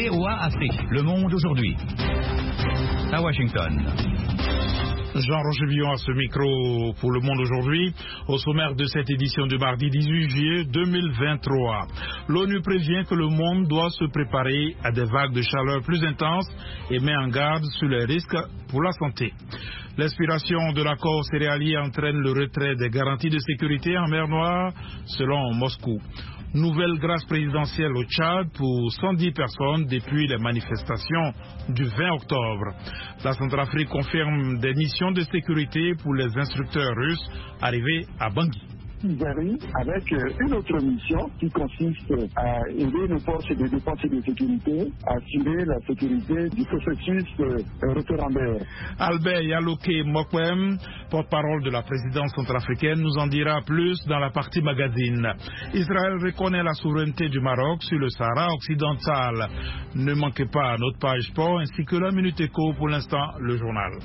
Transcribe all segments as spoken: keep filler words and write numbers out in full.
V O A Afrique, Le Monde aujourd'hui. À Washington. Jean-Roger Villon à ce micro pour Le Monde aujourd'hui. Au sommaire de cette édition du mardi dix-huit juillet deux mille vingt-trois. L'ONU prévient que le monde doit se préparer à des vagues de chaleur plus intenses et met en garde sur les risques pour la santé. L'expiration de l'accord céréalier entraîne le retrait des garanties de sécurité en mer Noire, selon Moscou. Nouvelle grâce présidentielle au Tchad pour cent dix personnes depuis les manifestations du vingt octobre. La Centrafrique confirme des missions de sécurité pour les instructeurs russes arrivés à Bangui. Ils arrivent avec une autre mission qui consiste à aider les forces de défense et de sécurité à assurer la sécurité du processus référendaire. Albert Yaloke Mokwem, porte-parole de la présidence centrafricaine, nous en dira plus dans la partie magazine. Israël reconnaît la souveraineté du Maroc sur le Sahara occidental. Ne manquez pas notre page sport ainsi que la Minute Éco, pour l'instant le journal.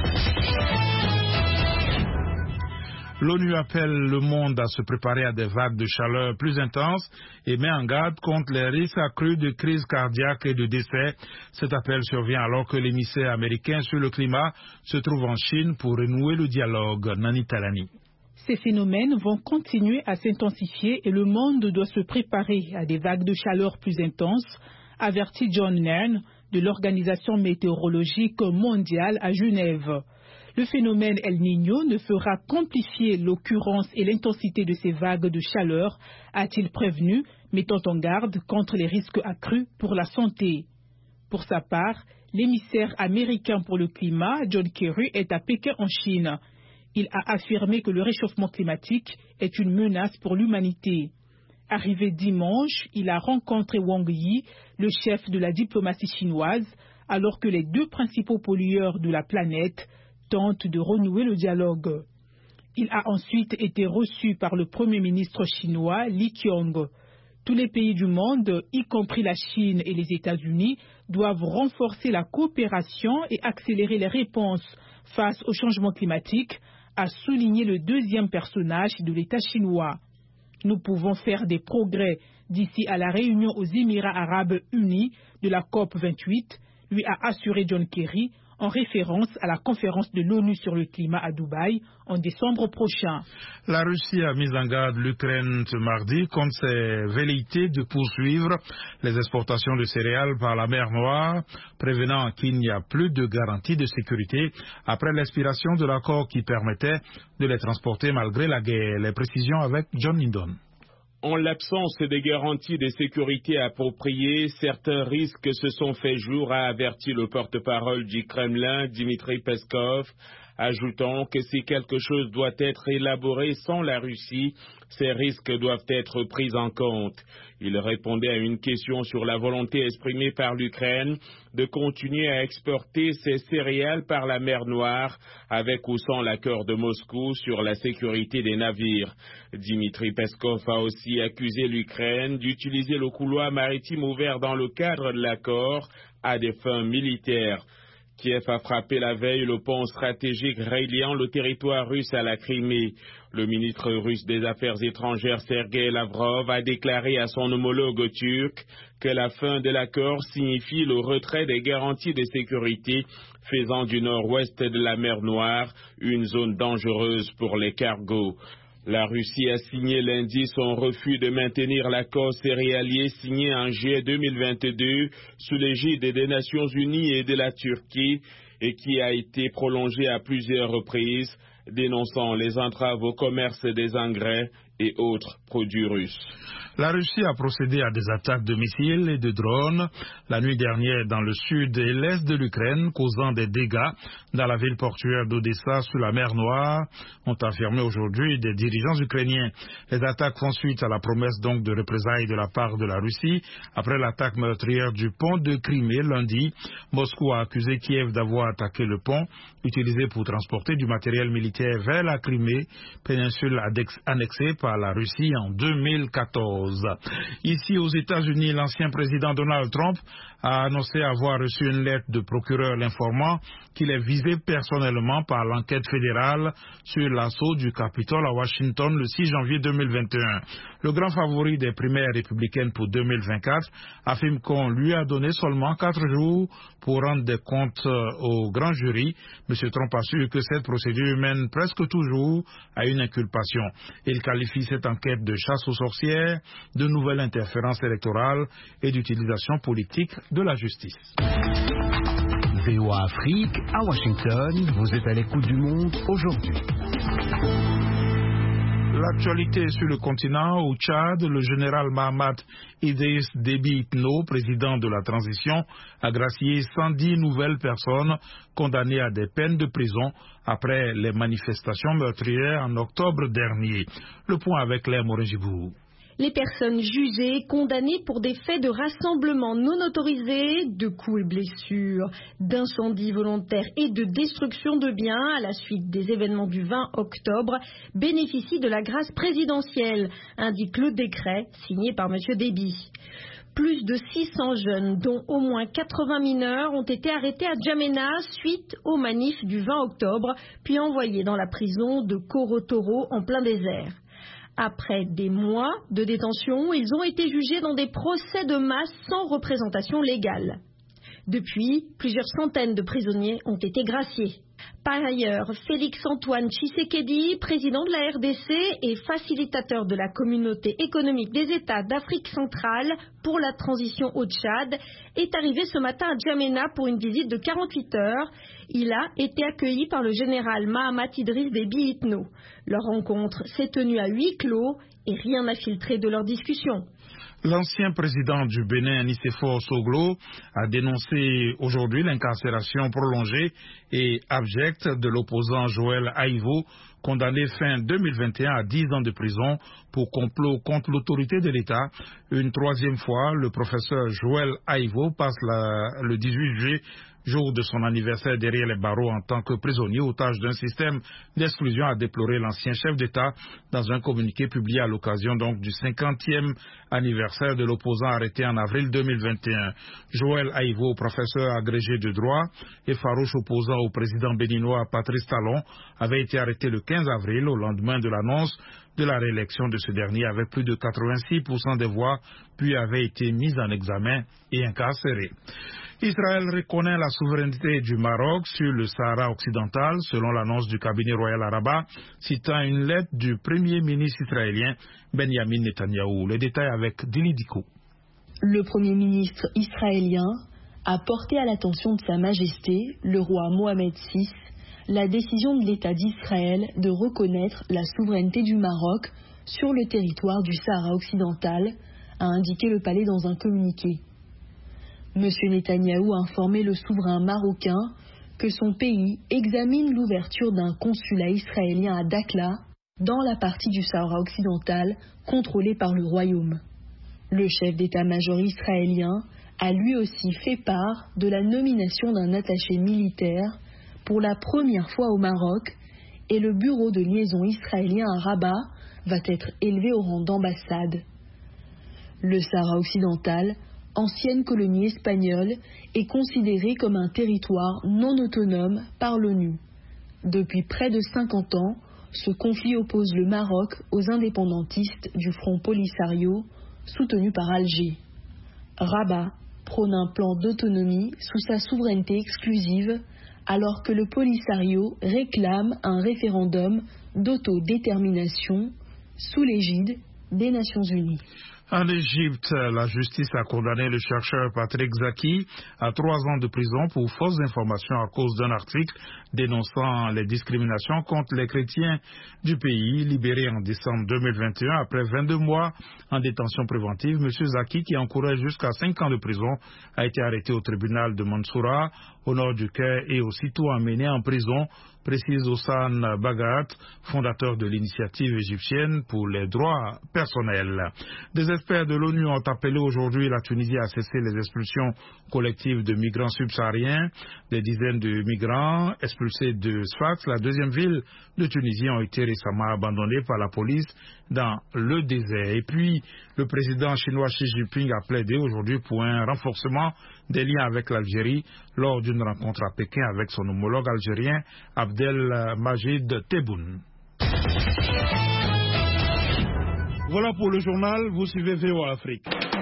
L'ONU appelle le monde à se préparer à des vagues de chaleur plus intenses et met en garde contre les risques accrus de crise cardiaque et de décès. Cet appel survient alors que l'émissaire américain sur le climat se trouve en Chine pour renouer le dialogue. Nani Talani. Ces phénomènes vont continuer à s'intensifier et le monde doit se préparer à des vagues de chaleur plus intenses, avertit John Nairn de l'Organisation météorologique mondiale à Genève. Le phénomène El Niño ne fera qu'amplifier l'occurrence et l'intensité de ces vagues de chaleur, a-t-il prévenu, mettant en garde contre les risques accrus pour la santé. Pour sa part, l'émissaire américain pour le climat, John Kerry, est à Pékin en Chine. Il a affirmé que le réchauffement climatique est une menace pour l'humanité. Arrivé dimanche, il a rencontré Wang Yi, le chef de la diplomatie chinoise, alors que les deux principaux pollueurs de la planète tente de renouer le dialogue. Il a ensuite été reçu par le Premier ministre chinois Li Qiang. Tous les pays du monde, y compris la Chine et les États-Unis, doivent renforcer la coopération et accélérer les réponses face au changement climatique, a souligné le deuxième personnage de l'État chinois. Nous pouvons faire des progrès d'ici à la réunion aux Émirats arabes unis de la COP vingt-huit, lui a assuré John Kerry, en référence à la conférence de l'ONU sur le climat à Dubaï en décembre prochain. La Russie a mis en garde l'Ukraine ce mardi contre ses velléités de poursuivre les exportations de céréales par la mer Noire, prévenant qu'il n'y a plus de garantie de sécurité après l'expiration de l'accord qui permettait de les transporter malgré la guerre. Les précisions avec John Lindon. En l'absence de garanties de sécurité appropriées, certains risques se sont fait jour, a averti le porte-parole du Kremlin, Dmitry Peskov, ajoutant que si quelque chose doit être élaboré sans la Russie, ces risques doivent être pris en compte. Il répondait à une question sur la volonté exprimée par l'Ukraine de continuer à exporter ses céréales par la mer Noire, avec ou sans l'accord de Moscou sur la sécurité des navires. Dmitry Peskov a aussi accusé l'Ukraine d'utiliser le couloir maritime ouvert dans le cadre de l'accord à des fins militaires. Kiev a frappé la veille le pont stratégique reliant le territoire russe à la Crimée. Le ministre russe des Affaires étrangères Sergei Lavrov a déclaré à son homologue turc que la fin de l'accord signifie le retrait des garanties de sécurité, faisant du nord-ouest de la mer Noire une zone dangereuse pour les cargos. La Russie a signé lundi son refus de maintenir l'accord céréalier signé en juillet deux mille vingt-deux sous l'égide des Nations Unies et de la Turquie et qui a été prolongé à plusieurs reprises, dénonçant les entraves au commerce des engrais et autres produits russes. La Russie a procédé à des attaques de missiles et de drones la nuit dernière dans le sud et l'est de l'Ukraine, causant des dégâts dans la ville portuaire d'Odessa sur la mer Noire, ont affirmé aujourd'hui des dirigeants ukrainiens. Les attaques font suite à la promesse donc de représailles de la part de la Russie après l'attaque meurtrière du pont de Crimée lundi. Moscou a accusé Kiev d'avoir attaqué le pont utilisé pour transporter du matériel militaire vers la Crimée, péninsule annexée par par la Russie en deux mille quatorze. Ici aux États-Unis, l'ancien président Donald Trump a annoncé avoir reçu une lettre de procureur l'informant qu'il est visé personnellement par l'enquête fédérale sur l'assaut du Capitole à Washington le six janvier deux mille vingt et un. Le grand favori des primaires républicaines pour deux mille vingt-quatre affirme qu'on lui a donné seulement quatre jours pour rendre des comptes au grand jury. M. Trump assure que cette procédure mène presque toujours à une inculpation. Il qualifie cette enquête de chasse aux sorcières, de nouvelle interférence électorale et d'utilisation politique de la justice. V O A Afrique, à Washington, vous êtes à l'écoute du monde aujourd'hui. L'actualité sur le continent, au Tchad, le général Mahamat Idriss Déby Itno, président de la transition, a gracié cent dix nouvelles personnes condamnées à des peines de prison après les manifestations meurtrières en octobre dernier. Le point avec Claire Morin-Gibou. Les personnes jugées, condamnées pour des faits de rassemblement non autorisés, de coups et blessures, d'incendies volontaires et de destruction de biens à la suite des événements du vingt octobre, bénéficient de la grâce présidentielle, indique le décret signé par M. Déby. Plus de six cents jeunes, dont au moins quatre-vingts mineurs, ont été arrêtés à Djamena suite aux manifs du vingt octobre, puis envoyés dans la prison de Korotoro en plein désert. Après des mois de détention, ils ont été jugés dans des procès de masse sans représentation légale. Depuis, plusieurs centaines de prisonniers ont été graciés. Par ailleurs, Félix-Antoine Tshisekedi, président de la R D C et facilitateur de la communauté économique des États d'Afrique centrale pour la transition au Tchad, est arrivé ce matin à Djamena pour une visite de quarante-huit heures. Il a été accueilli par le général Mahamat Idriss Déby Itno. Leur rencontre s'est tenue à huis clos et rien n'a filtré de leur discussion. L'ancien président du Bénin, Nicéphore Soglo, a dénoncé aujourd'hui l'incarcération prolongée et abjecte de l'opposant Joël Aïvo, condamné fin deux mille vingt et un à dix ans de prison pour complot contre l'autorité de l'État. Une troisième fois, le professeur Joël Aïvo passe la, le dix-huit juillet, jour de son anniversaire derrière les barreaux en tant que prisonnier, otage d'un système d'exclusion, a déploré l'ancien chef d'État dans un communiqué publié à l'occasion donc du cinquantième anniversaire de l'opposant arrêté en avril deux mille vingt et un. Joël Aïvo, professeur agrégé de droit et farouche opposant au président béninois Patrice Talon, avait été arrêté le quinze avril au lendemain de l'annonce de la réélection de ce dernier avec plus de quatre-vingt-six pour cent des voix, puis avait été mis en examen et incarcéré. Israël reconnaît la souveraineté du Maroc sur le Sahara occidental, selon l'annonce du cabinet royal à Rabat, citant une lettre du premier ministre israélien Benjamin Netanyahou. Les détails avec Dili Diko. Le premier ministre israélien a porté à l'attention de Sa Majesté, le roi Mohamed six, la décision de l'État d'Israël de reconnaître la souveraineté du Maroc sur le territoire du Sahara occidental, a indiqué le palais dans un communiqué. M. Netanyahou a informé le souverain marocain que son pays examine l'ouverture d'un consulat israélien à Dakhla, dans la partie du Sahara occidental contrôlée par le royaume. Le chef d'état-major israélien a lui aussi fait part de la nomination d'un attaché militaire pour la première fois au Maroc, et le bureau de liaison israélien à Rabat va être élevé au rang d'ambassade. Le Sahara occidental, ancienne colonie espagnole, est considérée comme un territoire non autonome par l'ONU. Depuis près de cinquante ans, ce conflit oppose le Maroc aux indépendantistes du Front Polisario, soutenu par Alger. Rabat prône un plan d'autonomie sous sa souveraineté exclusive, alors que le Polisario réclame un référendum d'autodétermination sous l'égide des Nations Unies. En Égypte, la justice a condamné le chercheur Patrick Zaki à trois ans de prison pour fausses informations à cause d'un article dénonçant les discriminations contre les chrétiens du pays. Libéré en décembre deux mille vingt et un après vingt-deux mois en détention préventive, M. Zaki, qui encourait jusqu'à cinq ans de prison, a été arrêté au tribunal de Mansoura, au nord du Caire, et aussitôt emmené en prison, précise Hossan Bagat, fondateur de l'initiative égyptienne pour les droits personnels. Des experts de l'ONU ont appelé aujourd'hui la Tunisie à cesser les expulsions collectives de migrants subsahariens. Des dizaines de migrants expulsés de Sfax, la deuxième ville de Tunisie, ont été récemment abandonnés par la police dans le désert. Et puis, le président chinois Xi Jinping a plaidé aujourd'hui pour un renforcement des liens avec l'Algérie lors d'une rencontre à Pékin avec son homologue algérien Abdelmajid Tebboune. Voilà pour le journal, vous suivez V O A Afrique.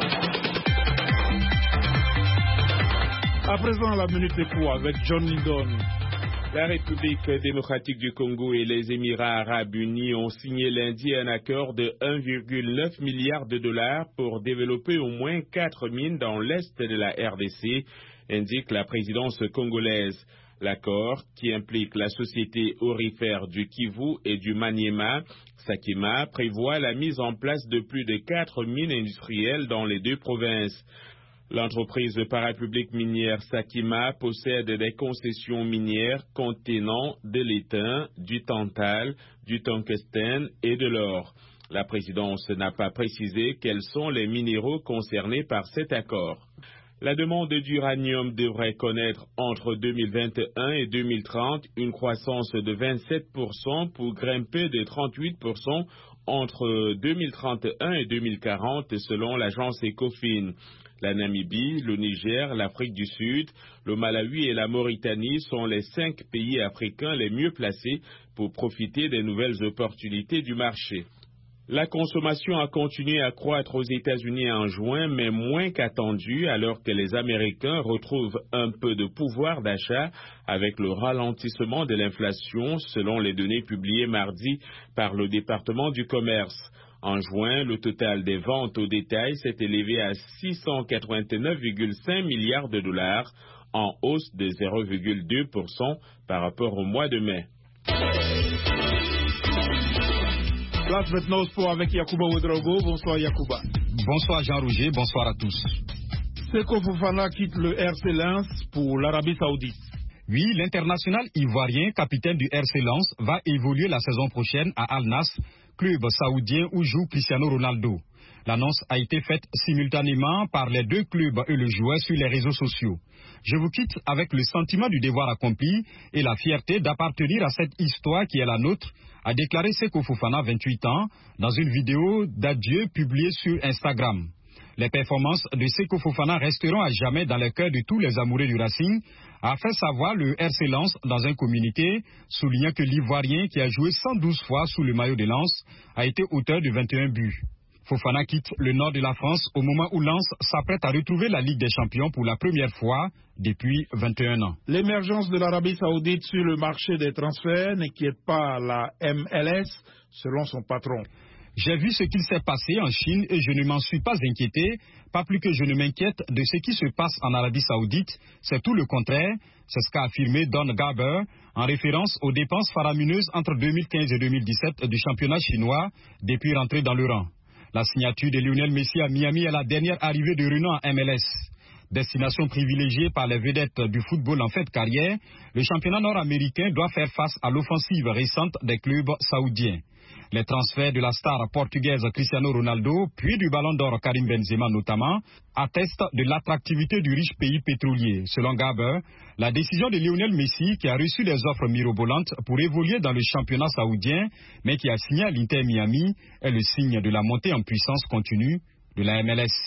À présent, la Minute Éco avec John Lydon. La République démocratique du Congo et les Émirats arabes unis ont signé lundi un accord de un virgule neuf milliard de dollars pour développer au moins quatre mines dans l'est de la R D C, indique la présidence congolaise. L'accord, qui implique la société aurifère du Kivu et du Maniema, Sakima, prévoit la mise en place de plus de quatre mines industrielles dans les deux provinces. L'entreprise parapublique minière Sakima possède des concessions minières contenant de l'étain, du tantal, du tungstène et de l'or. La présidence n'a pas précisé quels sont les minéraux concernés par cet accord. La demande d'uranium devrait connaître entre deux mille vingt et un et deux mille trente une croissance de vingt-sept pour cent pour grimper de trente-huit pour cent entre deux mille trente et un et deux mille quarante selon l'agence Ecofin. La Namibie, le Niger, l'Afrique du Sud, le Malawi et la Mauritanie sont les cinq pays africains les mieux placés pour profiter des nouvelles opportunités du marché. La consommation a continué à croître aux États-Unis en juin, mais moins qu'attendu, alors que les Américains retrouvent un peu de pouvoir d'achat avec le ralentissement de l'inflation, selon les données publiées mardi par le département du commerce. En juin, le total des ventes au détail s'est élevé à six cent quatre-vingt-neuf virgule cinq milliards de dollars, en hausse de zéro virgule deux pour cent par rapport au mois de mai. Place maintenant au sport avec Yacouba Ouedraogo. Bonsoir Yacouba. Bonsoir Jean-Roger, bonsoir à tous. Seko Fofana quitte le R C Lens pour l'Arabie Saoudite. Oui, l'international ivoirien, capitaine du R C Lens, va évoluer la saison prochaine à Al Nassr, club saoudien où joue Cristiano Ronaldo. L'annonce a été faite simultanément par les deux clubs et le joueur sur les réseaux sociaux. Je vous quitte avec le sentiment du devoir accompli et la fierté d'appartenir à cette histoire qui est la nôtre, a déclaré Seko Fofana, vingt-huit ans, dans une vidéo d'adieu publiée sur Instagram. Les performances de Seko Fofana resteront à jamais dans le cœur de tous les amoureux du Racing, a fait savoir le R C Lens dans un communiqué, soulignant que l'Ivoirien, qui a joué cent douze fois sous le maillot de Lens, a été auteur de vingt et un buts. Fofana quitte le nord de la France au moment où Lens s'apprête à retrouver la Ligue des Champions pour la première fois depuis vingt et un ans. L'émergence de l'Arabie Saoudite sur le marché des transferts n'inquiète pas la M L S, selon son patron. J'ai vu ce qu'il s'est passé en Chine et je ne m'en suis pas inquiété, pas plus que je ne m'inquiète de ce qui se passe en Arabie Saoudite, c'est tout le contraire, c'est ce qu'a affirmé Don Garber en référence aux dépenses faramineuses entre deux mille quinze et deux mille dix-sept du championnat chinois depuis rentrer dans le rang. La signature de Lionel Messi à Miami est la dernière arrivée de Renault en M L S. Destination privilégiée par les vedettes du football en fin de carrière, le championnat nord-américain doit faire face à l'offensive récente des clubs saoudiens. Les transferts de la star portugaise Cristiano Ronaldo, puis du ballon d'or Karim Benzema notamment, attestent de l'attractivité du riche pays pétrolier. Selon Garber, la décision de Lionel Messi, qui a reçu des offres mirobolantes pour évoluer dans le championnat saoudien, mais qui a signé à l'Inter Miami, est le signe de la montée en puissance continue de la M L S.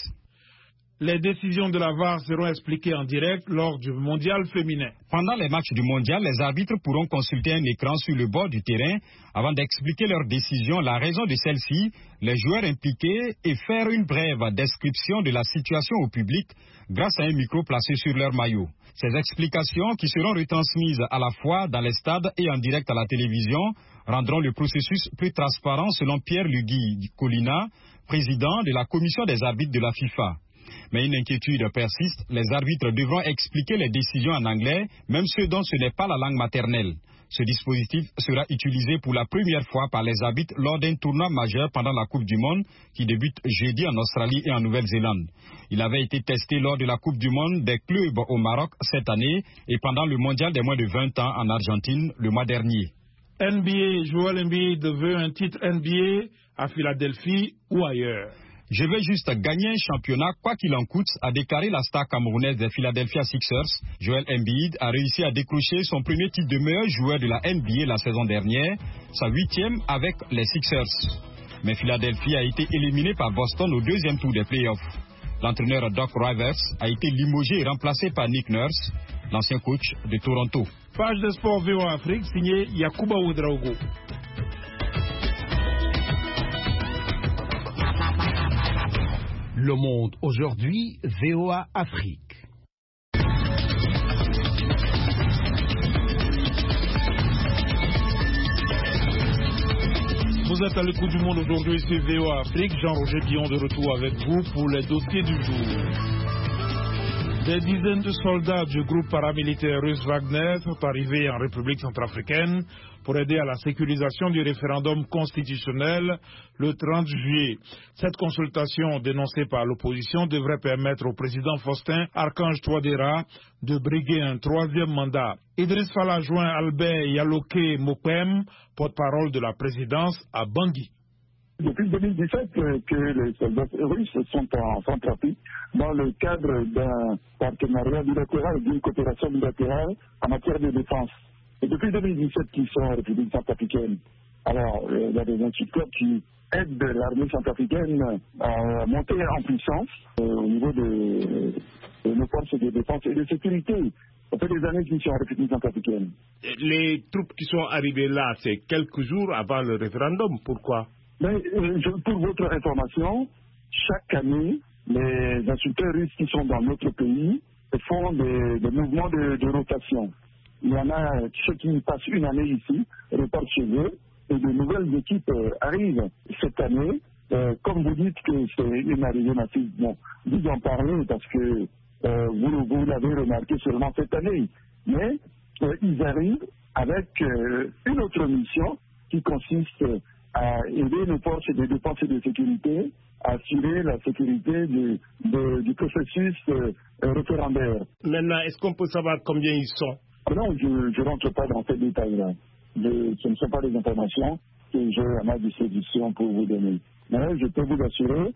Les décisions de la V A R seront expliquées en direct lors du mondial féminin. Pendant les matchs du mondial, les arbitres pourront consulter un écran sur le bord du terrain avant d'expliquer leurs décisions, la raison de celle-ci, les joueurs impliqués et faire une brève description de la situation au public grâce à un micro placé sur leur maillot. Ces explications, qui seront retransmises à la fois dans les stades et en direct à la télévision, rendront le processus plus transparent selon Pierre Lugui Colina, président de la commission des arbitres de la FIFA. Mais une inquiétude persiste, les arbitres devront expliquer les décisions en anglais, même ceux dont ce n'est pas la langue maternelle. Ce dispositif sera utilisé pour la première fois par les arbitres lors d'un tournoi majeur pendant la Coupe du Monde qui débute jeudi en Australie et en Nouvelle-Zélande. Il avait été testé lors de la Coupe du Monde des clubs au Maroc cette année et pendant le mondial des moins de vingt ans en Argentine le mois dernier. N B A, Joel Embiid veut un titre N B A à Philadelphie ou ailleurs. Je vais juste gagner un championnat quoi qu'il en coûte, a déclaré la star camerounaise des Philadelphia Sixers. Joel Embiid a réussi à décrocher son premier titre de meilleur joueur de la N B A la saison dernière, sa huitième avec les Sixers. Mais Philadelphie a été éliminé par Boston au deuxième tour des playoffs. L'entraîneur Doc Rivers a été limogé et remplacé par Nick Nurse, l'ancien coach de Toronto. Page de sport V O A Afrique, signé Yacouba Ouedraogo. Le Monde aujourd'hui, V O A Afrique. Vous êtes à l'écoute du Monde aujourd'hui sur V O A Afrique. Jean-Roger Billon de retour avec vous pour les dossiers du jour. Des dizaines de soldats du groupe paramilitaire russe Wagner sont arrivés en République centrafricaine pour aider à la sécurisation du référendum constitutionnel le trente juillet. Cette consultation dénoncée par l'opposition devrait permettre au président Faustin Archange Touadéra de briguer un troisième mandat. Idriss Fala joint Albert Yaloké Mokwem, porte-parole de la présidence à Bangui. Depuis deux mille dix-sept que les soldats russes sont en Centrafrique dans le cadre d'un partenariat bilatéral, d'une coopération bilatérale en matière de défense. Et depuis deux mille dix-sept qu'ils sont en République centrafricaine. Alors, il y a des instructeurs qui aident l'armée centrafricaine à monter en puissance euh, au niveau de, de nos forces de défense et de sécurité. Ça fait des années qu'ils sont en République centrafricaine. Les troupes qui sont arrivées là, c'est quelques jours avant le référendum. Pourquoi? Mais, euh, je, pour votre information, chaque année, les instructeurs russes qui sont dans notre pays font des, des mouvements de, de rotation. Il y en a ceux qui passent une année ici, repartent chez eux, et de nouvelles équipes euh, arrivent cette année. Euh, comme vous dites que c'est une arrivée massive, bon, vous en parlez parce que euh, vous, vous l'avez remarqué seulement cette année. Mais euh, ils arrivent avec euh, une autre mission qui consiste à aider nos forces de défense et de sécurité à assurer la sécurité du, de, du processus euh, référendaire. Maintenant, est-ce qu'on peut savoir combien ils sont? Non, je ne rentre pas dans ces détails-là. Je, ce ne sont pas des informations que j'ai à ma disposition pour vous donner. Mais je peux vous assurer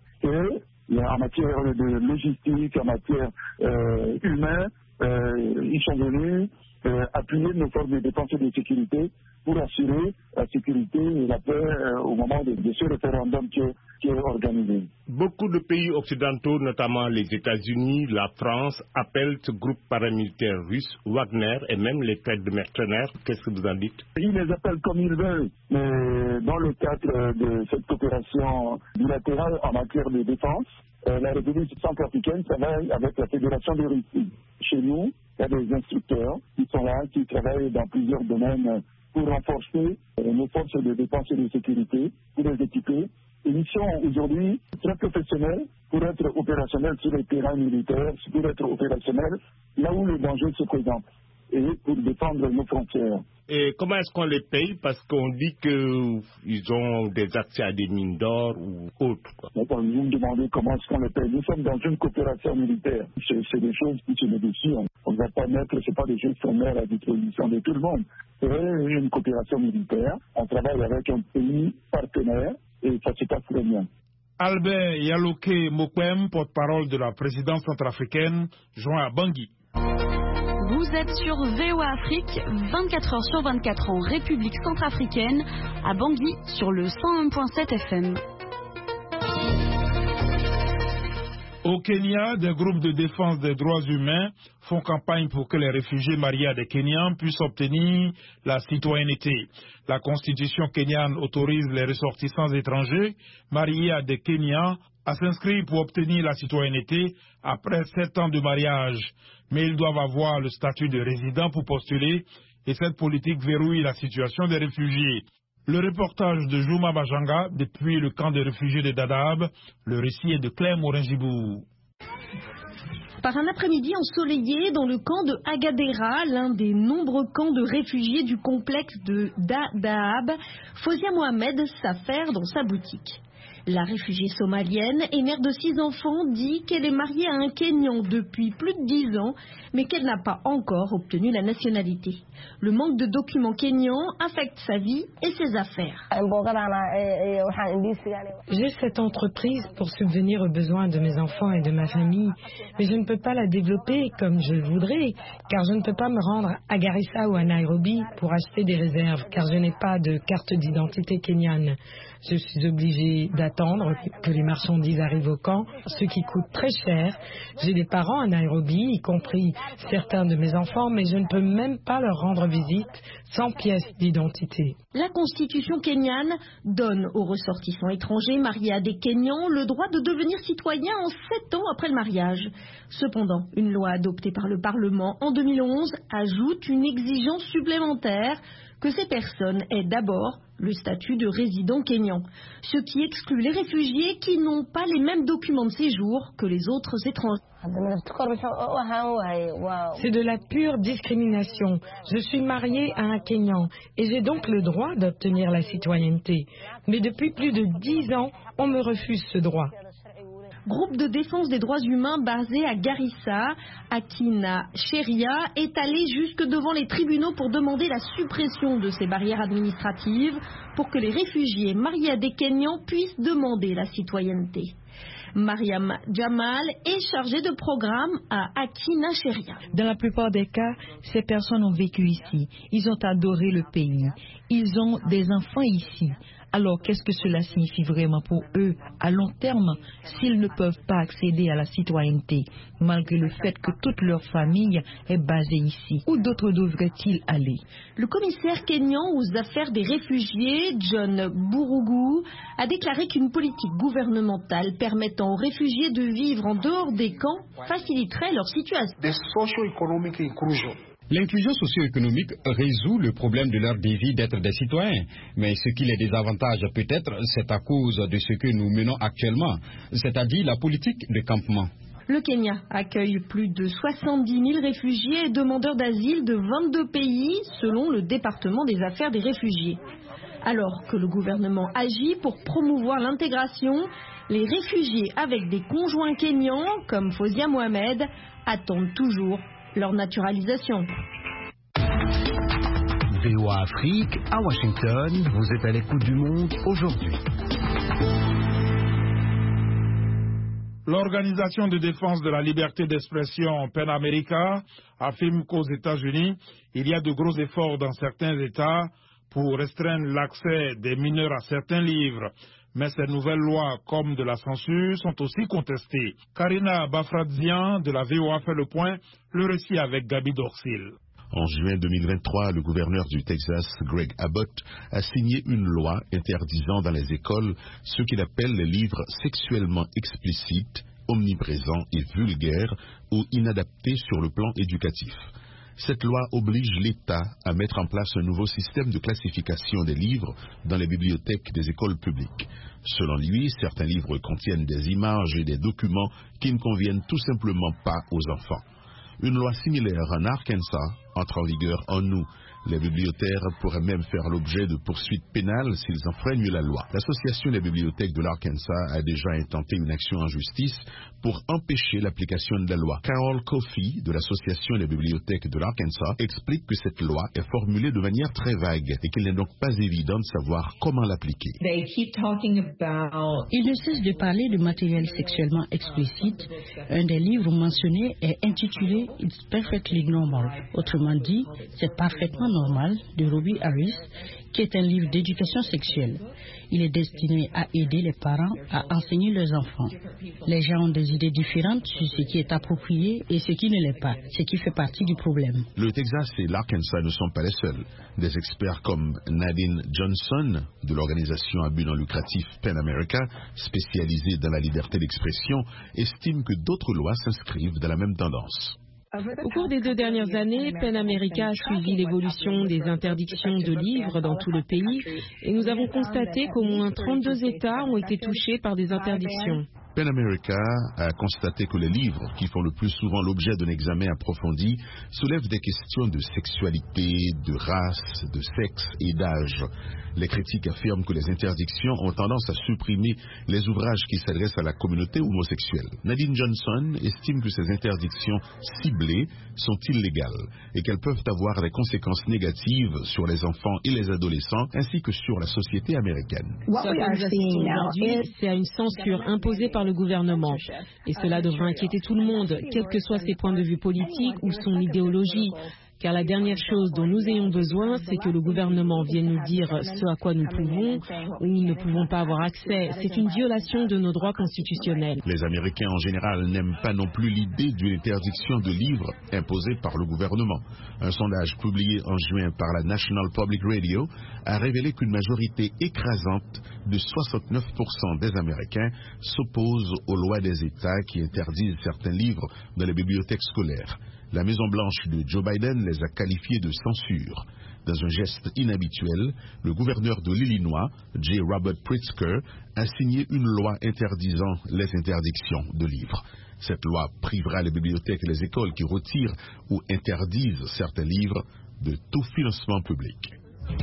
qu'en matière de logistique, en matière euh, humaine, euh, ils sont venus euh, appuyer nos forces de défense et de sécurité pour assurer la sécurité et la paix euh, au moment de, de ce référendum qui est, qui est organisé. Beaucoup de pays occidentaux, notamment les États-Unis, la France, appellent ce groupe paramilitaire russe Wagner et même les traites de mercenaires. Qu'est-ce que vous en dites? Ils les appellent comme ils veulent, mais dans le cadre de cette coopération bilatérale en matière de défense, euh, la République centrafricaine travaille avec la Fédération de Russie. Chez nous, il y a des instructeurs qui sont là, qui travaillent dans plusieurs domaines pour renforcer euh, nos forces de défense et de sécurité, pour les équiper. Et ils sont aujourd'hui très professionnels pour être opérationnels sur les terrains militaires, pour être opérationnels là où le danger se présente et pour défendre nos frontières. Et comment est-ce qu'on les paye? Parce qu'on dit qu'ils ont des accès à des mines d'or ou autres. Mais quand vous me demandez comment est-ce qu'on les paye, nous sommes dans une coopération militaire. C'est, c'est des choses qui se négocient. On ne va pas mettre, c'est pas des choses qu'on met à la disposition de tout le monde. C'est une coopération militaire. On travaille avec un pays partenaire et ça se passe très bien. Albert Yaloké Mokwem, porte-parole de la présidence centrafricaine, joint à Bangui. Vous êtes sur V O A Afrique, vingt-quatre heures sur vingt-quatre en République centrafricaine, à Bangui sur le cent un virgule sept F M. Au Kenya, des groupes de défense des droits humains font campagne pour que les réfugiés mariés à des Kenyans puissent obtenir la citoyenneté. La constitution kenyane autorise les ressortissants étrangers mariés à des Kenyans à s'inscrire pour obtenir la citoyenneté après sept ans de mariage. Mais ils doivent avoir le statut de résident pour postuler et cette politique verrouille la situation des réfugiés. Le reportage de Juma Bajanga depuis le camp des réfugiés de Dadaab, le récit est de Claire Morin-Gibou. Par un après-midi ensoleillé dans le camp de Agadera, l'un des nombreux camps de réfugiés du complexe de Dadaab, Fozia Mohamed s'affaire dans sa boutique. La réfugiée somalienne et mère de six enfants dit qu'elle est mariée à un Kényan depuis plus de dix ans, mais qu'elle n'a pas encore obtenu la nationalité. Le manque de documents kenyans affecte sa vie et ses affaires. J'ai cette entreprise pour subvenir aux besoins de mes enfants et de ma famille, mais je ne peux pas la développer comme je le voudrais, car je ne peux pas me rendre à Garissa ou à Nairobi pour acheter des réserves, car je n'ai pas de carte d'identité kenyane. Je suis obligée d'attendre que les marchandises arrivent au camp, ce qui coûte très cher. J'ai des parents à Nairobi, y compris certains de mes enfants, mais je ne peux même pas leur rendre visite sans pièce d'identité. La constitution kenyane donne aux ressortissants étrangers mariés à des Kenyans le droit de devenir citoyens en sept ans après le mariage. Cependant, une loi adoptée par le Parlement en deux mille onze ajoute une exigence supplémentaire que ces personnes aient d'abord le statut de résident kényan, ce qui exclut les réfugiés qui n'ont pas les mêmes documents de séjour que les autres étrangers. C'est de la pure discrimination. Je suis mariée à un Kényan et j'ai donc le droit d'obtenir la citoyenneté. Mais depuis plus de dix ans, on me refuse ce droit. Groupe de défense des droits humains basé à Garissa, Akina Sheria est allé jusque devant les tribunaux pour demander la suppression de ces barrières administratives pour que les réfugiés mariés à des Kenyans puissent demander la citoyenneté. Mariam Jamal est chargée de programme à Akina Sheria. Dans la plupart des cas, ces personnes ont vécu ici. Ils ont adoré le pays. Ils ont des enfants ici. Alors, qu'est-ce que cela signifie vraiment pour eux à long terme s'ils ne peuvent pas accéder à la citoyenneté, malgré le fait que toute leur famille est basée ici? Où d'autres devraient-ils aller? Le commissaire kényan aux affaires des réfugiés, John Burugu, a déclaré qu'une politique gouvernementale permettant aux réfugiés de vivre en dehors des camps faciliterait leur situation. L'inclusion socio-économique résout le problème de leur désir d'être des citoyens. Mais ce qui les désavantage peut-être, c'est à cause de ce que nous menons actuellement, c'est-à-dire la politique de campement. Le Kenya accueille plus de soixante-dix mille réfugiés et demandeurs d'asile de vingt-deux pays, selon le département des affaires des réfugiés. Alors que le gouvernement agit pour promouvoir l'intégration, les réfugiés avec des conjoints kenyans, comme Fozia Mohamed, attendent toujours leur naturalisation. V O A Afrique, à Washington, vous êtes à l'écoute du monde aujourd'hui. L'Organisation de défense de la liberté d'expression PEN America affirme qu'aux États-Unis, il y a de gros efforts dans certains États pour restreindre l'accès des mineurs à certains livres. Mais ces nouvelles lois, comme de la censure, sont aussi contestées. Karina Bafradzian de la V O A fait le point, le récit avec Gabi Dorsil. En juin deux mille vingt-trois, le gouverneur du Texas, Greg Abbott, a signé une loi interdisant dans les écoles ce qu'il appelle les livres sexuellement explicites, omniprésents et vulgaires ou inadaptés sur le plan éducatif. Cette loi oblige l'État à mettre en place un nouveau système de classification des livres dans les bibliothèques des écoles publiques. Selon lui, certains livres contiennent des images et des documents qui ne conviennent tout simplement pas aux enfants. Une loi similaire en Arkansas entre en vigueur en août. Les bibliothécaires pourraient même faire l'objet de poursuites pénales s'ils enfreignent la loi. L'Association des bibliothèques de l'Arkansas a déjà intenté une action en justice pour empêcher l'application de la loi. Carol Coffey de l'Association des bibliothèques de l'Arkansas explique que cette loi est formulée de manière très vague et qu'il n'est donc pas évident de savoir comment l'appliquer. Ils ne cessent de parler de matériel sexuellement explicite. Un des livres mentionnés est intitulé « It's Perfectly Normal ». Autrement dit, c'est parfaitement normal de Robbie Harris, qui est un livre d'éducation sexuelle. Il est destiné à aider les parents à enseigner leurs enfants. Les gens ont des idées différentes sur ce qui est approprié et ce qui ne l'est pas, ce qui fait partie du problème. Le Texas et l'Arkansas ne sont pas les seuls. Des experts comme Nadine Johnson, de l'organisation à but non lucratif PEN America, spécialisée dans la liberté d'expression, estiment que d'autres lois s'inscrivent dans la même tendance. Au cours des deux dernières années, PEN America a suivi l'évolution des interdictions de livres dans tout le pays et nous avons constaté qu'au moins trente-deux États ont été touchés par des interdictions. PEN America a constaté que les livres qui font le plus souvent l'objet d'un examen approfondi soulèvent des questions de sexualité, de race, de sexe et d'âge. Les critiques affirment que les interdictions ont tendance à supprimer les ouvrages qui s'adressent à la communauté homosexuelle. Nadine Johnson estime que ces interdictions ciblées sont illégales et qu'elles peuvent avoir des conséquences négatives sur les enfants et les adolescents ainsi que sur la société américaine. Ce que nous assistons aujourd'hui, c'est à une censure imposée par le gouvernement. Et cela devrait inquiéter tout le monde, quels que soient ses points de vue politiques ou son idéologie. Car la dernière chose dont nous ayons besoin, c'est que le gouvernement vienne nous dire ce à quoi nous pouvons ou ne pouvons pas avoir accès. C'est une violation de nos droits constitutionnels. Les Américains en général n'aiment pas non plus l'idée d'une interdiction de livres imposée par le gouvernement. Un sondage publié en juin par la National Public Radio a révélé qu'une majorité écrasante de soixante-neuf pour cent des Américains s'opposent aux lois des États qui interdisent certains livres dans les bibliothèques scolaires. La Maison-Blanche de Joe Biden les a qualifiés de censure. Dans un geste inhabituel, le gouverneur de l'Illinois, J. Robert Pritzker, a signé une loi interdisant les interdictions de livres. Cette loi privera les bibliothèques et les écoles qui retirent ou interdisent certains livres de tout financement public.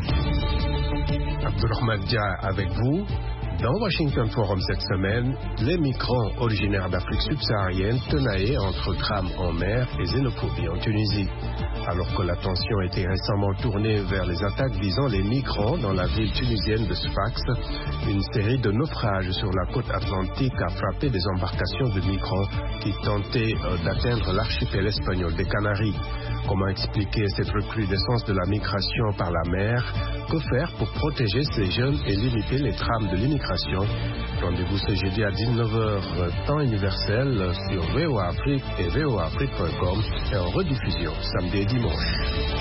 Abdulrahman Dia avec vous. Dans Washington Forum cette semaine, les migrants originaires d'Afrique subsaharienne tenaillés entre drames en mer et xénophobie en Tunisie. Alors que l'attention était récemment tournée vers les attaques visant les migrants dans la ville tunisienne de Sfax, une série de naufrages sur la côte atlantique a frappé des embarcations de migrants qui tentaient d'atteindre l'archipel espagnol des Canaries. Comment expliquer cette recrudescence de la migration par la mer? Que faire pour protéger ces jeunes et limiter les drames de l'immigration? Rendez-vous ce jeudi à dix-neuf heures, temps universel, sur V O A Afrique et V O A Afrique point com et en rediffusion samedi et dimanche.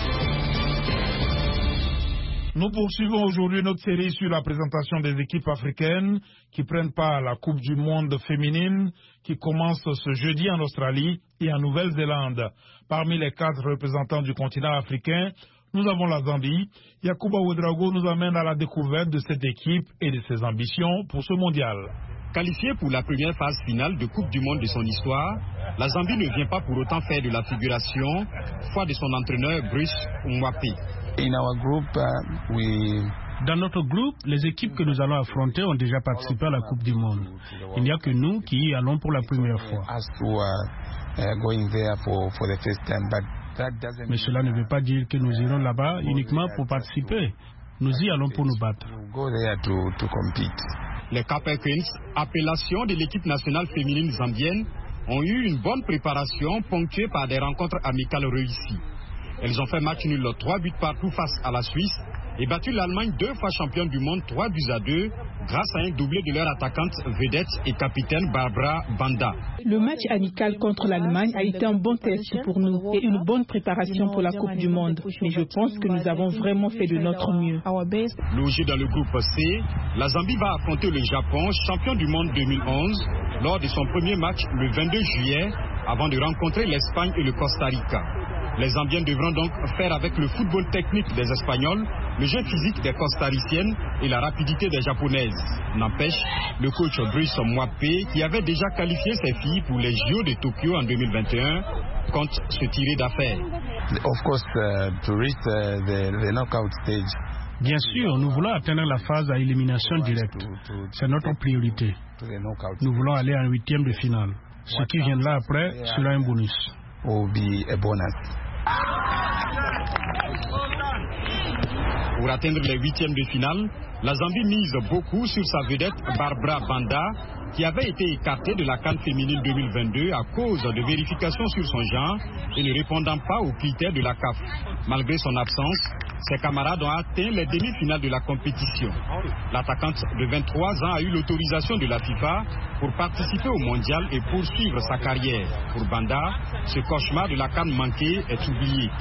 Nous poursuivons aujourd'hui notre série sur la présentation des équipes africaines qui prennent part à la Coupe du Monde féminine qui commence ce jeudi en Australie et en Nouvelle-Zélande. Parmi les quatre représentants du continent africain, nous avons la Zambie. Yacouba Ouedraogo nous amène à la découverte de cette équipe et de ses ambitions pour ce mondial. Qualifiée pour la première phase finale de Coupe du Monde de son histoire, la Zambie ne vient pas pour autant faire de la figuration, foi de son entraîneur Bruce Mwape. In our group, uh, we... Dans notre groupe, les équipes que nous allons affronter ont déjà participé à la Coupe du Monde. Il n'y a que nous qui y allons pour la première fois. Mais cela ne veut pas dire que nous irons là-bas uniquement pour participer. Nous y allons pour nous battre. Les Copper Queens, appellation de l'équipe nationale féminine zambienne, ont eu une bonne préparation ponctuée par des rencontres amicales réussies. Elles ont fait match nul trois buts partout face à la Suisse et battu l'Allemagne deux fois championne du monde trois buts à deux grâce à un doublé de leur attaquante vedette et capitaine Barbara Banda. Le match amical contre l'Allemagne a été un bon test pour nous et une bonne préparation pour la Coupe du Monde. Mais je pense que nous avons vraiment fait de notre mieux. Logé dans le groupe C, la Zambie va affronter le Japon, champion du monde deux mille onze, lors de son premier match le vingt-deux juillet, avant de rencontrer l'Espagne et le Costa Rica. Les Zambiennes devront donc faire avec le football technique des Espagnols, le jeu physique des Costariciennes et la rapidité des Japonaises. N'empêche, le coach Bruce Mwape, qui avait déjà qualifié ses filles pour les J O de Tokyo en deux mille vingt et un, compte se tirer d'affaire. Of course, uh, to reach uh, the, the knockout stage. Bien sûr, nous voulons atteindre la phase à élimination directe. C'est notre priorité. Nous voulons aller en huitième de finale. Ce qui viendra après sera un bonus. Will be a bonus. Pour atteindre les huitièmes de finale, la Zambie mise beaucoup sur sa vedette Barbara Banda, qui avait été écartée de la CAN féminine deux mille vingt-deux à cause de vérifications sur son genre et ne répondant pas aux critères de la C A F. Malgré son absence, ses camarades ont atteint les demi-finales de la compétition. L'attaquante de vingt-trois ans a eu l'autorisation de la FIFA pour participer au mondial et poursuivre sa carrière. Pour Banda, ce cauchemar de la CAN manquée est oublié.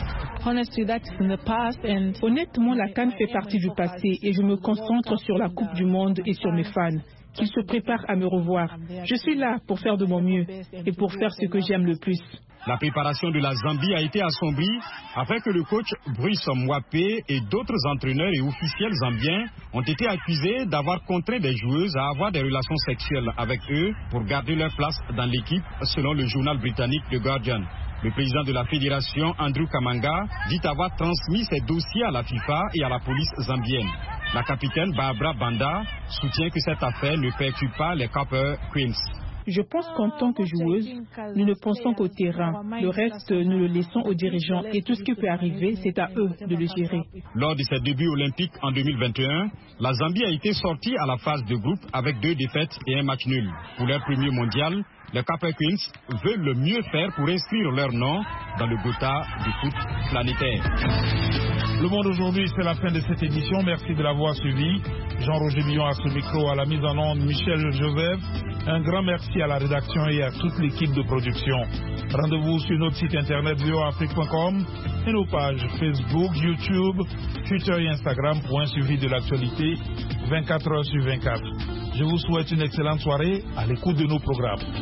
Honnêtement, la CAN fait partie du passé et je me concentre sur la Coupe du Monde et sur mes fans. qu'ils se préparent à me revoir. Je suis là pour faire de mon mieux et pour faire ce que j'aime le plus. La préparation de la Zambie a été assombrie après que le coach Bruce Mwape et d'autres entraîneurs et officiels zambiens ont été accusés d'avoir contraint des joueuses à avoir des relations sexuelles avec eux pour garder leur place dans l'équipe, selon le journal britannique The Guardian. Le président de la fédération, Andrew Kamanga, dit avoir transmis ses dossiers à la FIFA et à la police zambienne. La capitaine Barbara Banda soutient que cette affaire ne perturbe pas les Copper Queens. Je pense qu'en tant que joueuse, nous ne pensons qu'au terrain. Le reste, nous le laissons aux dirigeants et tout ce qui peut arriver, c'est à eux de le gérer. Lors de ses débuts olympiques en deux mille vingt et un, la Zambie a été sortie à la phase de groupe avec deux défaites et un match nul. Pour leur premier mondial, les Copper Queens veulent le mieux faire pour inscrire leur nom dans le Gotha du foot planétaire. Le Monde aujourd'hui, c'est la fin de cette édition. Merci de l'avoir suivi. Jean-Roger Billon à ce micro, à la mise en onde, Michel Joseph. Un grand merci à la rédaction et à toute l'équipe de production. Rendez-vous sur notre site internet v o afrique point com et nos pages Facebook, YouTube, Twitter et Instagram pour un suivi de l'actualité vingt-quatre heures sur vingt-quatre. Je vous souhaite une excellente soirée à l'écoute de nos programmes.